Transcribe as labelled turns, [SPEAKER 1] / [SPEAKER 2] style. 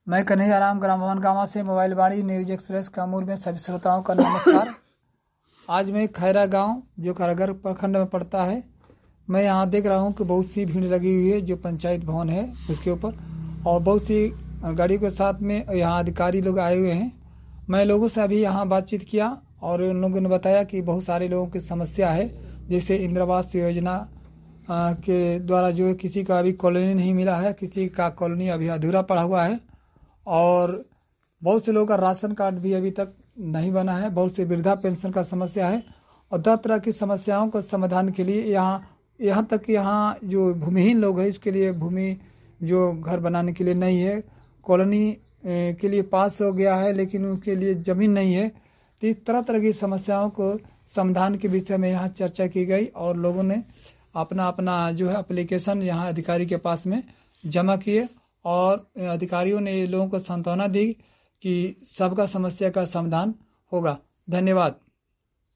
[SPEAKER 1] मैं कन्हैया राम ग्राम भवन गांव से mobile Vaani news express Kaimur में सभी श्रोताओं का नमस्कार। आज मैं खैरा गांव जो खरगर प्रखंड में पड़ता है, मैं यहां देख रहा हूं कि बहुत सी भीड़ लगी हुई है जो पंचायत भवन है उसके ऊपर, और बहुत सी गाड़ी के साथ में यहां अधिकारी लोग आए हुए हैं। मैं लोगों से अभी यहां बातचीत किया और उन लोगों ने बताया कि बहुत सारे लोगों की समस्या है, जैसे इंदिरा आवास योजना के द्वारा जो किसी का अभी कॉलोनी नहीं मिला है, किसी का कॉलोनी अभी अधूरा पड़ा हुआ है, और बहुत से लोगों का राशन कार्ड भी अभी तक नहीं बना है। बहुत से वृद्धा पेंशन का समस्या है और तरह तरह की समस्याओं का समाधान के लिए यहाँ तक कि यहाँ जो भूमिहीन लोग हैं उसके लिए भूमि जो घर बनाने के लिए नहीं है, कॉलोनी के लिए पास हो गया है लेकिन उसके लिए जमीन नहीं है। तो इस तरह तरह की समस्याओं को समाधान के विषय में यहाँ चर्चा की गई और लोगों ने अपना अपना जो है एप्लीकेशन यहाँ अधिकारी के पास में जमा किए और अधिकारियों ने लोगों को सांत्वना दी कि सबका समस्या का समाधान होगा। धन्यवाद।